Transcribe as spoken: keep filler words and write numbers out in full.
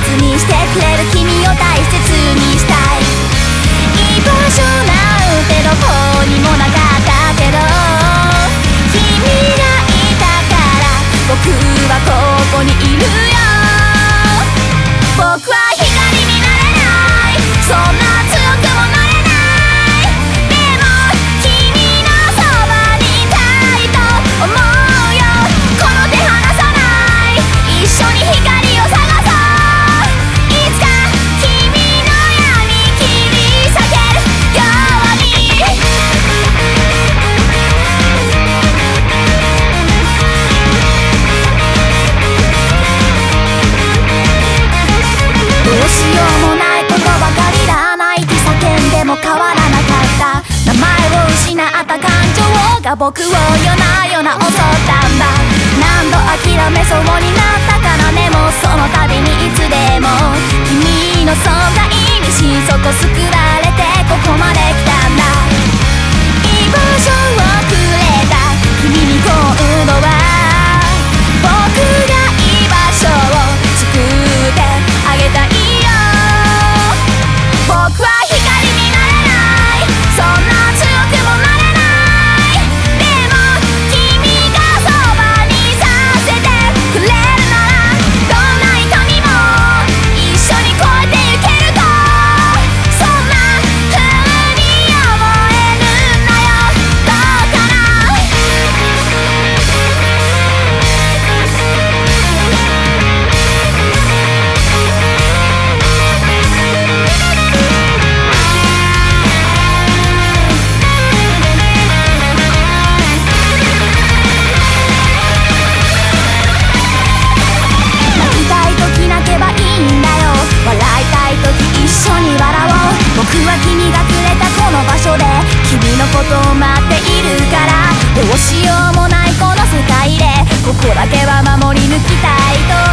にしてくれる君を大切にしたい。居場所なんてどこにもなかったけど、君がいたから僕はここにいるよ。僕は光になれない、そんな強くもなれない。でも君のそばにいたいと思うよ。この手離さない、一緒に光を探そう。いつか君の闇切り裂けるように。どうしようもないことばかりだ、泣いて叫んでも変わらなかった。名前を失った感情が僕を夜な夜な襲ったんだ。何度諦めそうになったからね、もうその度にいつでも君の存在に心底救われてここまで来たんだ。居場所をくれた君に今度は僕が居場所を作ってあげたいよ。僕は光になれない、そんな強くもなれない。でも君がそばにさせてくれるなら、どんな痛みも一緒に越えてゆけると、そんな風に思えるんだよ。どうかな。泣きたい時泣けばいいんだよ、笑いたい時一緒に笑おう。僕は君がくれたこの場所で君のことを待っているから、どうしようもないこの世界でここだけは守り抜きたいと